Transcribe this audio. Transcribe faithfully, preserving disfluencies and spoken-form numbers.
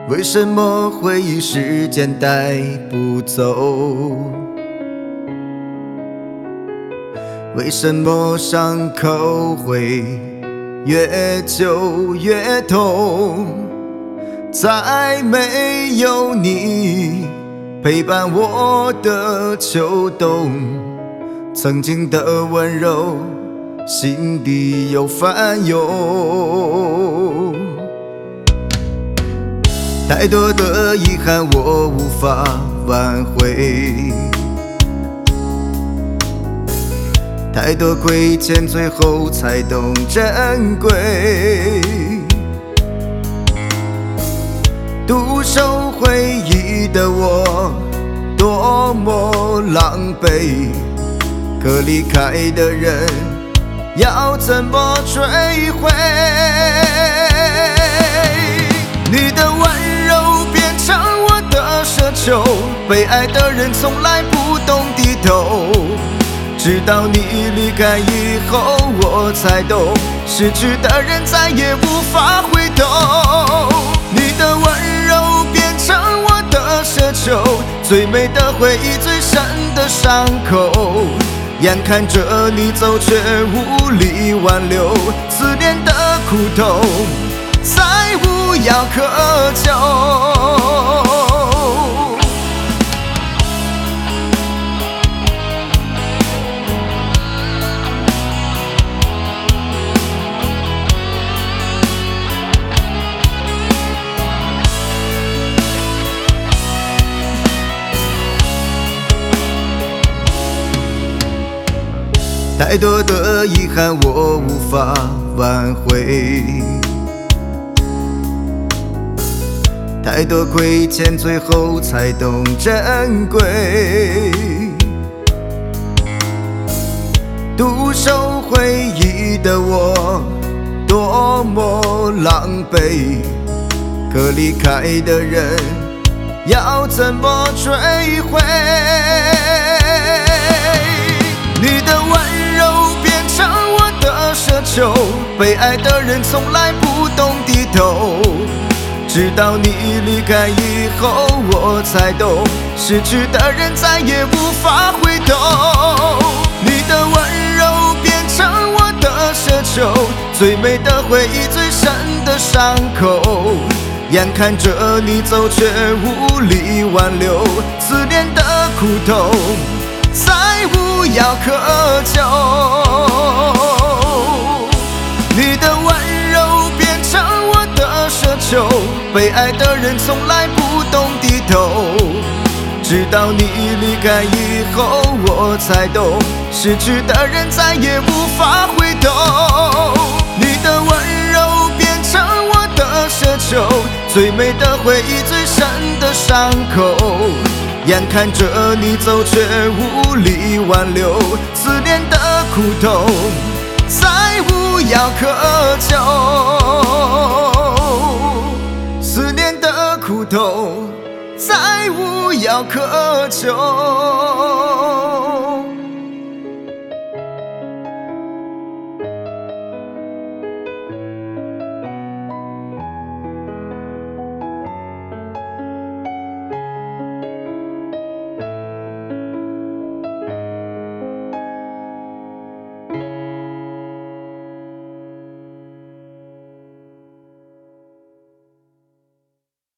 为什么回忆时间带不走？为什么伤口会越久越痛？在没有你陪伴我的秋冬，曾经的温柔心底又翻涌。太多的遗憾我无法挽回，太多亏欠最后才懂珍贵。独守回忆的我多么狼狈，可离开的人要怎么追回？你的温柔变成我的奢求，被爱的人从来不懂低头。直到你离开以后，我才懂，失去的人再也无法回头。你的温柔变成我的奢求，最美的回忆，最深的伤口。眼看着你走，却无力挽留，思念的苦痛再无药可救。太多的遗憾我无法挽回，太多亏欠最后才懂珍贵。独守回忆的我多么狼狈，可离开的人要怎么追回？你的温柔变成我的奢求，被爱的人从来不懂低头。直到你离开以后，我才懂，失去的人再也无法回头。你的温柔变成我的奢求，最美的回忆，最深的伤口。眼看着你走，却无力挽留，思念的苦痛再无药可救。你的温柔变成我的奢求，被爱的人从来不懂低头。直到你离开以后，我才懂，失去的人再也无法回头。你的温柔变成我的奢求，最美的回忆，最深的伤口。眼看着你走，却无力挽留，思念的苦痛再无药可救。思念的苦痛再无药可救。